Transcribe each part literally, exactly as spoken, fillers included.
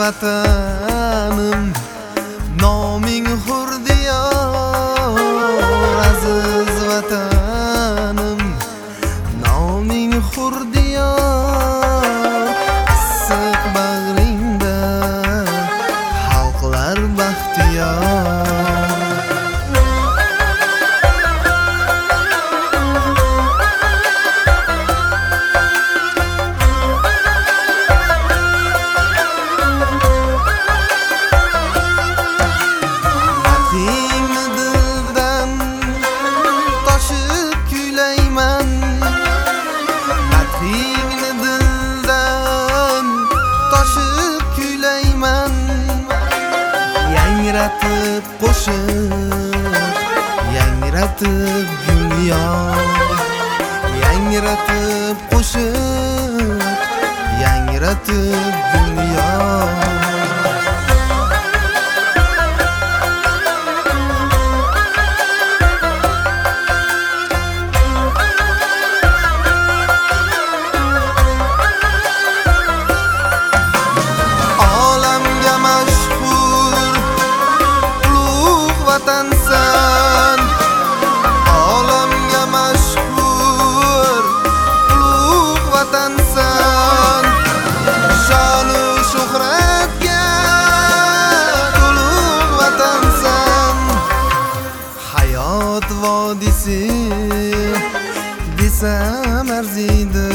vatanim, noming hur diyor. Aziz vatanim, noming hur diyor. Issiq bag'ringda xalqlar baxtiyor. Yangratib qo'shiq, yangratib gulyor. Yangratib qo'shiq, yangratib gulyor. Vatansan, olamga mashhur ulug' vatansan. Shonu shuhratga ulug' vatansan. Hayot vodisi desam arziydi.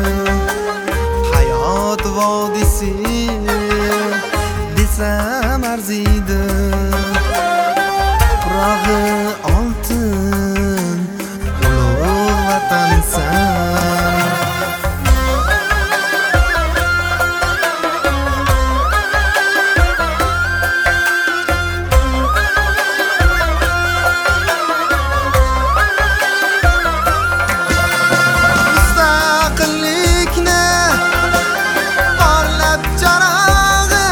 Hayot vodisi desam arziydi. Tuprog'i oltin ulug' vatansan. Mustaqillikni porlab charog'i,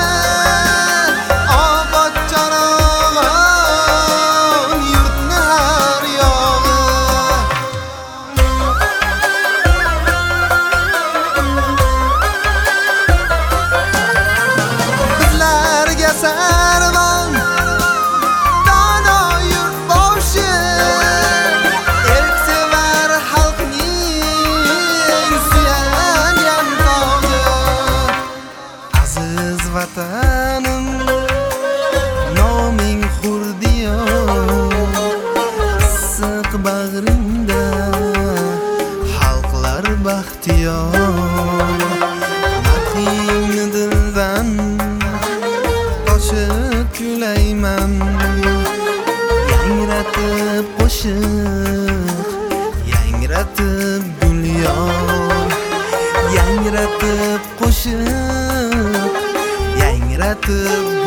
obod charog'i yurtni har yog'i. Bizlarga sarvon dono yurtboshi, erksevar xalqning suyangan tog'i. Aziz vatanim, noming hur diyor. Issiq bag'ringda xalqlar baxtiyor. Madhingni dildan toshib kulayman. Yangratib qo'shiq, yangratib gulyor. Yangratib qo'shiq, yangratib